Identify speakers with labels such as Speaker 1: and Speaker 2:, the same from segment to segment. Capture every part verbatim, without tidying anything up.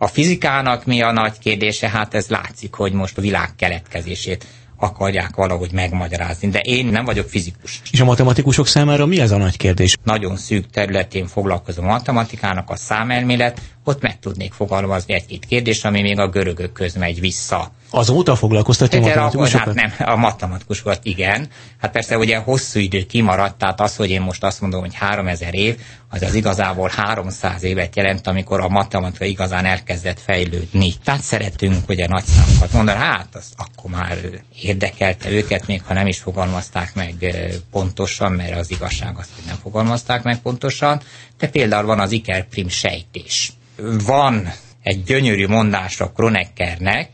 Speaker 1: A fizikának mi a nagy kérdése? Hát ez látszik, hogy most a világ keletkezését akarják valahogy megmagyarázni, de én nem vagyok fizikus.
Speaker 2: És a matematikusok számára mi ez a nagy kérdés?
Speaker 1: Nagyon szűk területén foglalkozom a matematikának, a számelmélet, ott meg tudnék fogalmazni egy-két kérdést, ami még a görögök köz megy vissza.
Speaker 2: Azóta foglalkoztatja a matematikusokat?
Speaker 1: Hát nem, a matematikusokat igen. Hát persze ugye hosszú idő kimaradt, tehát az, hogy én most azt mondom, hogy háromezer év, az az igazából háromszáz évet jelent, amikor a matematika igazán elkezdett fejlődni. Tehát szeretünk ugye nagy számokat mondani, hát az akkor már érdekelte őket, még ha nem is fogalmazták meg pontosan, mert az igazság az, hogy nem fogalmazták meg pontosan, de például van az Iker-Prim sejtés. Van egy gyönyörű mondásra Kroneckernek,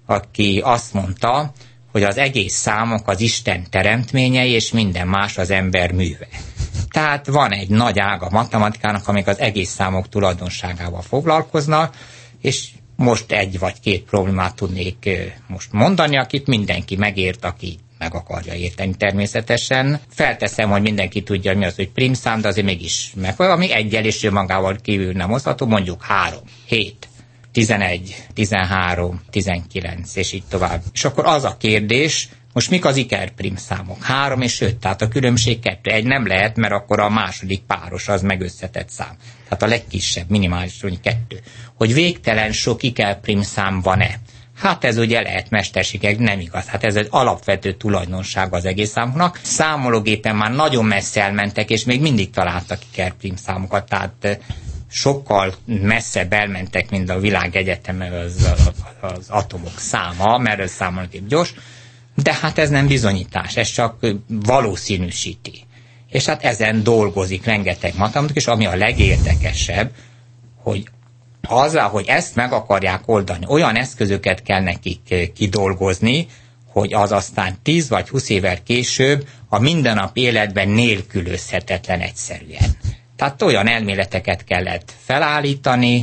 Speaker 1: aki azt mondta, hogy az egész számok az Isten teremtményei, és minden más az ember műve. Tehát van egy nagy ág a matematikának, amik az egész számok tulajdonságával foglalkoznak, és most egy vagy két problémát tudnék most mondani, akit mindenki megért, aki meg akarja érteni természetesen. Felteszem, hogy mindenki tudja, mi az, hogy primszám, de azért mégis meg, ami egyel és magával kívül nem hozható, mondjuk három, hét, tizenegy, tizenhárom, tizenkilenc, és így tovább. És akkor az a kérdés, most mik az Iker-Prim számok? Három és öt, tehát a különbség kettő. Egy nem lehet, mert akkor a második páros az meg összetett szám. Tehát a legkisebb, minimális, hogy kettő. Hogy végtelen sok Iker-Prim szám van-e? Hát ez ugye lehet mesterségek, nem igaz. Hát ez egy alapvető tulajdonság az egész számoknak. Számológépen már nagyon messze elmentek, és még mindig találtak Iker-Prim számokat, tehát sokkal messzebb elmentek, mint a világegyetemen az, az, az atomok száma, mert ez számológép gyors, de hát ez nem bizonyítás, ez csak valószínűsíti. És hát ezen dolgozik rengeteg matematikus, és ami a legérdekesebb, hogy azzal, hogy ezt meg akarják oldani, olyan eszközöket kell nekik kidolgozni, hogy az aztán tíz vagy húsz évvel később a mindennap életben nélkülözhetetlen egyszerűen. Tehát olyan elméleteket kellett felállítani,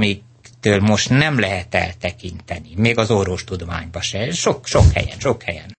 Speaker 1: amiktől most nem lehet eltekinteni, még az orvostudományban se, sok, sok helyen, sok helyen.